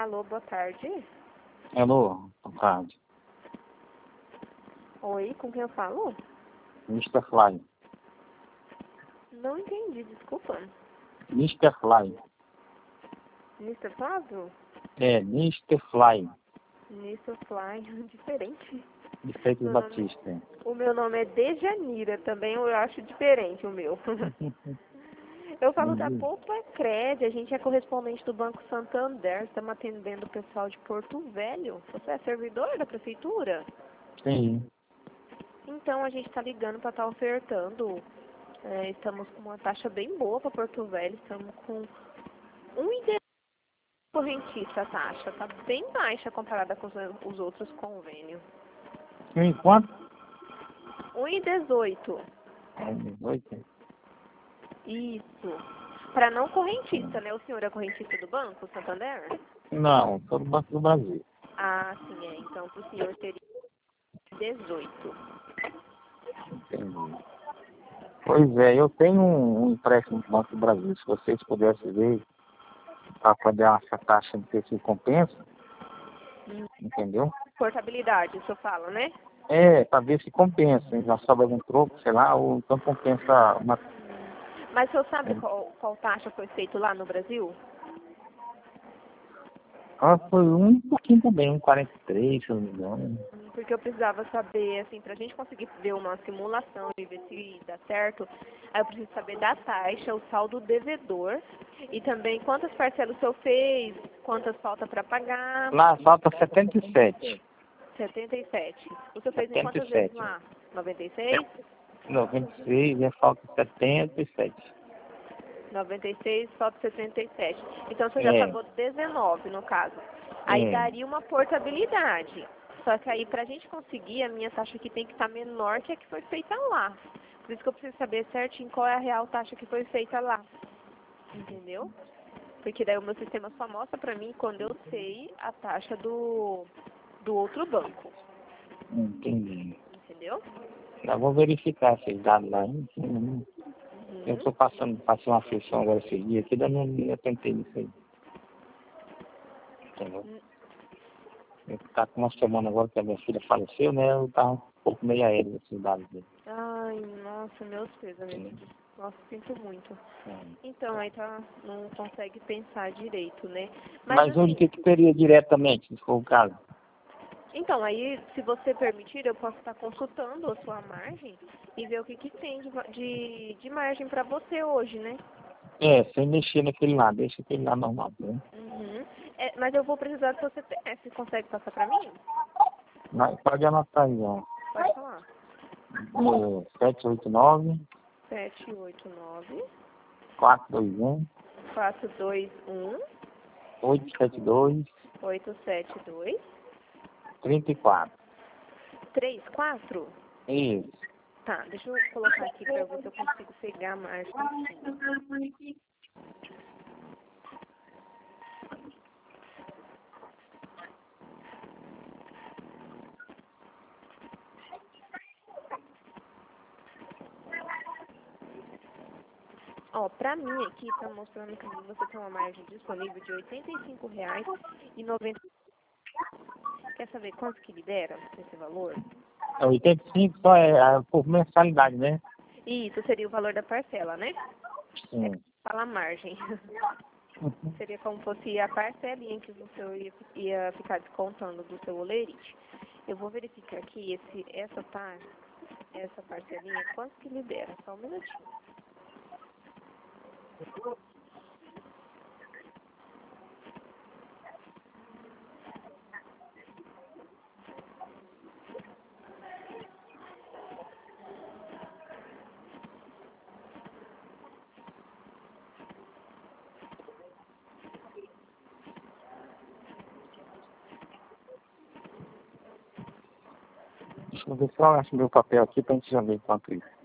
Alô, boa tarde. Alô, boa tarde. Oi, com quem eu falo? Mr. Fly. Não entendi, desculpa. Mr. Fly. Mr. Flávio? É, Mr. Fly. Mr. Fly, diferente. De Freitas Meu nome- Batista. O meu nome é Dejanira, também eu acho diferente o meu. Eu falo da Poupa Cred, a gente é correspondente do Banco Santander, estamos atendendo o pessoal de Porto Velho. Você é servidor da prefeitura? Sim. Então a gente está ligando para estar ofertando. Estamos com uma taxa bem boa para Porto Velho, estamos com 1,18 correntista a taxa, está bem baixa comparada com os outros convênios. Enquanto? 1,18. É, 18. Isso. Para não correntista, né? O senhor é correntista do Banco Santander? Não, sou do Banco do Brasil. Ah, sim, é. Então para o senhor seria 18. Entendi. Pois é, eu tenho um empréstimo do Banco do Brasil. Se vocês pudessem ver, para poder essa taxa de ter se compensa, entendeu? Portabilidade, o senhor fala, né? É, para ver se compensa. Já sobra algum troco, sei lá, ou então compensa uma. Mas o senhor sabe qual taxa foi feito lá no Brasil? Ah, foi um pouquinho também, 1,43, se eu não me engano. Porque eu precisava saber, assim, pra gente conseguir ver uma simulação e ver se dá certo, aí eu preciso saber da taxa, o saldo devedor e também quantas parcelas o senhor fez, quantas falta para pagar. Lá falta 77. 77. O senhor fez em quantas vezes 77. lá? 96? 96 e falta 77. 96, falta 77. Então o senhor já É, pagou 19 no caso. Aí é. daria uma portabilidade. Só que aí pra gente conseguir, a minha taxa aqui tem que estar menor que a que foi feita lá. Por isso que eu preciso saber certinho qual é a real taxa que foi feita lá. Entendeu? Porque daí o meu sistema só mostra pra mim quando eu sei a taxa do outro banco. Entendi. Entendeu? Eu vou verificar esses dados lá. Eu estou passei uma sessão agora esses dias aqui, ainda não tentei nisso aí. Entendeu? Eu tá com uma semana agora que a minha filha faleceu, né? Eu tava um pouco meio aéreo esses dados dele. Ai, nossa, meus pesos. Nossa, sinto muito. Então, aí não consegue pensar direito, né? Mas onde assim, que teria diretamente, se for o caso? então, aí, se você permitir, eu posso estar consultando a sua margem e ver o que tem de margem para você hoje, né? É, sem mexer naquele lá, deixa aquele lá normal, né? Uhum. Mas eu vou precisar do seu CPF. Consegue passar para mim? Mas pode anotar aí, ó. Pode falar. 789 789 421 421 872 872 34. 34. Isso. Tá, deixa eu colocar aqui para ver se eu consigo pegar a margem. Ó, pra mim aqui tá mostrando que você tem uma margem disponível de R$ 85,90. Quer saber quanto que libera esse valor? É 85 só por mensalidade, né? Isso seria o valor da parcela, né? Sim. Fala a margem. Seria como fosse a parcelinha que você ia ficar descontando do seu olerite. Eu vou verificar aqui essa parcelinha, quanto que libera. Só um minutinho. Deixa eu ver se eu acho meu papel aqui pra gente já ver enquanto isso.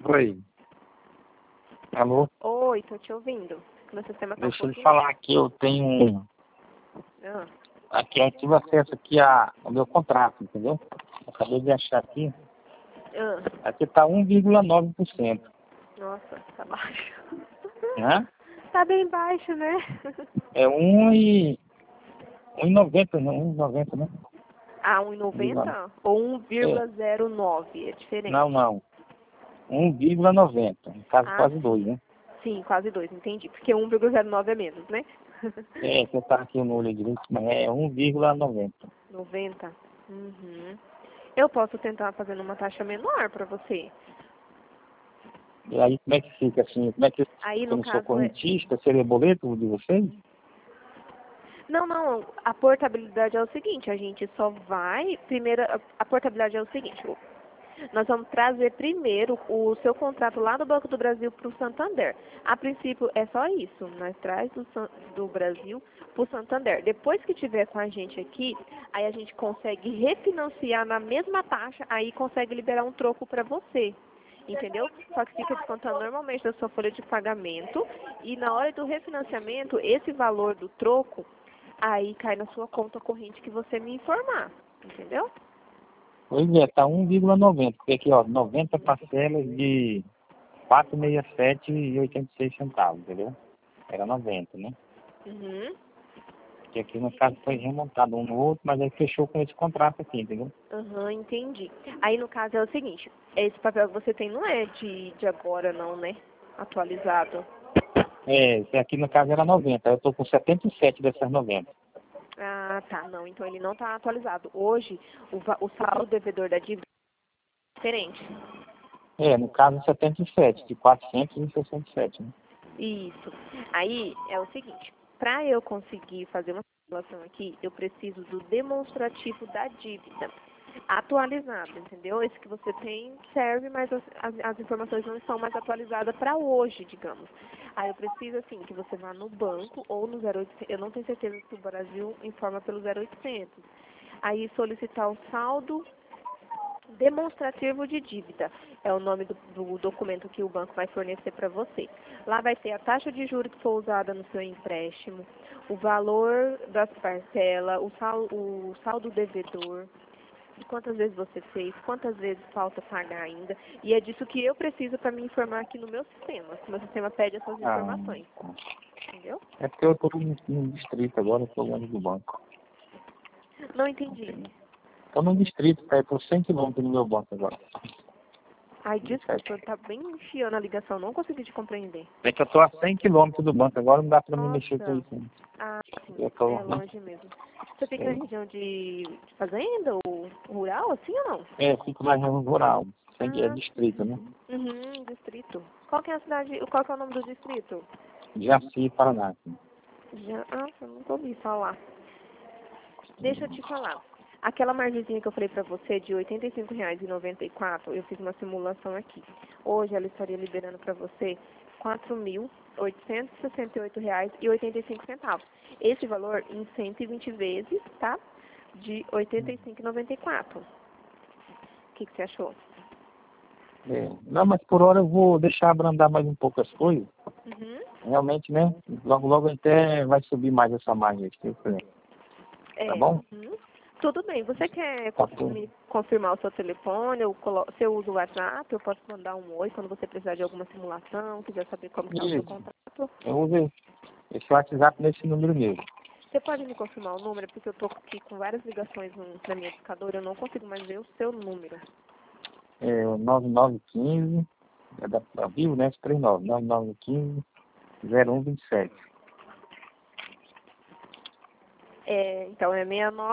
Oi. Alô? Oi, tô te ouvindo. Meu sistema tá um Deixa eu lhe pouquinho... falar aqui, eu tenho... Ah, Aqui eu tive acesso aqui ao meu contrato, entendeu? Acabei de achar aqui. Aqui tá 1,9%. nossa, tá baixo. Né? Tá bem baixo, né? É 1,90, não, 1,90, né? Ah, 1,90 ou É, 1,09, é diferente. não. 1,90. No caso, Ah, quase 2, né? sim, quase 2, entendi. Porque 1,09 é menos, né? É, que eu tava aqui no olho direito, mas é 1,90. 90? Uhum. Eu posso tentar fazer uma taxa menor para você. E aí, como é que fica assim? Como é que Aí, eu no não sou caso, é... correntista? Seria boleto de vocês? Não, a portabilidade é o seguinte, a gente só vai... Primeiro, a portabilidade é o seguinte, nós vamos trazer primeiro o seu contrato lá do Banco do Brasil para o Santander. A princípio é só isso, nós traz do Brasil para o Santander. Depois que tiver com a gente aqui, aí a gente consegue refinanciar na mesma taxa, aí consegue liberar um troco para você. Entendeu? Só que fica descontando normalmente da sua folha de pagamento e na hora do refinanciamento, esse valor do troco, aí cai na sua conta corrente que você me informar. Entendeu? Pois é, tá 1,90. Porque aqui, ó, 90 parcelas de 467,86 centavos, entendeu? Era 90, né? Uhum. Que aqui no caso foi remontado um no outro, mas aí fechou com esse contrato aqui, entendeu? Aham, entendi. Aí no caso é o seguinte, esse papel que você tem não é de agora não, né? Atualizado. É, esse aqui no caso era 90, eu tô com 77 dessas 90. Ah, tá, não, então ele não está atualizado. Hoje, o saldo devedor da dívida é diferente. É, no caso 77, de 467, né? Isso. Aí é o seguinte, para eu conseguir fazer uma simulação aqui, eu preciso do demonstrativo da dívida atualizado, entendeu? Esse que você tem serve, mas as informações não estão mais atualizadas para hoje, digamos. Aí eu preciso, assim, que você vá no banco ou no 0800, eu não tenho certeza se o Brasil informa pelo 0800. Aí solicitar o saldo demonstrativo de dívida. É o nome do documento que o banco vai fornecer para você. Lá vai ter a taxa de juros que for usada no seu empréstimo, o valor das parcelas, o saldo devedor, quantas vezes você fez, quantas vezes falta pagar ainda. E é disso que eu preciso para me informar aqui no meu sistema. O meu sistema pede essas Ah, informações. Entendeu? é porque eu tô no distrito agora, eu tô longe do banco. Não entendi. Tô no distrito, tá? Eu tô 100 quilômetros do meu banco agora. Ai, desculpa, tá bem chiando a ligação, não consegui te compreender. É que eu tô a 100 quilômetros do banco agora, não dá pra me mexer com Nossa. isso. Né? Ah, sim, Eu tô, é longe mesmo. Você fica na é, região de fazenda ou rural, assim ou não? eu fico na região rural, é Ah, distrito, né? distrito. Qual que é a cidade, qual que é o nome do distrito? Jaci, Paraná. Eu nunca ouvi falar. Deixa eu te falar. Aquela margenzinha que eu falei pra você de R$ 85,94, eu fiz uma simulação aqui. Hoje ela estaria liberando pra você R$ 4.868,85. Esse valor em 120 vezes, tá? De R$ 85,94. O que você achou? É. Não, mas por hora eu vou deixar abrandar mais um pouco as coisas. Uhum. Realmente, né? Logo até vai subir mais essa margem aqui, tá É. bom? Uhum. Tudo bem. Você quer Tá tudo. me confirmar o seu telefone? Se eu uso o WhatsApp, eu posso mandar um oi quando você precisar de alguma simulação, quiser saber como está o seu Isso. contrato. Eu uso esse WhatsApp nesse número mesmo. Você pode me confirmar o número? Porque eu estou aqui com várias ligações na minha discadora, eu não consigo mais ver o seu número. É o 9915, é da Vivo, né? 39, 9915 0127. Então é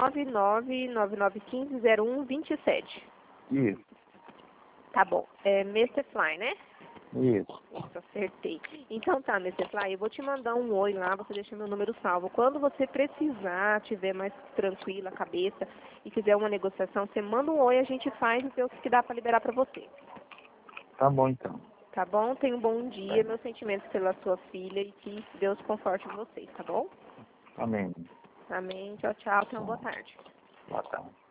69999150127. Isso, Tá bom. É Mr. Fly, né? isso. Isso, acertei. Então tá, Mr. Fly, eu vou te mandar um oi lá, você deixa meu número salvo. Quando você precisar, tiver mais tranquila a cabeça e quiser uma negociação, você manda um oi, a gente faz e vê o que dá pra liberar pra você. Tá bom então. Tá bom? Tenha um bom dia, meus sentimentos pela sua filha e que Deus conforte vocês, tá bom? Amém. Amém. Tchau, tchau. Tenha uma boa tarde. Boa tarde.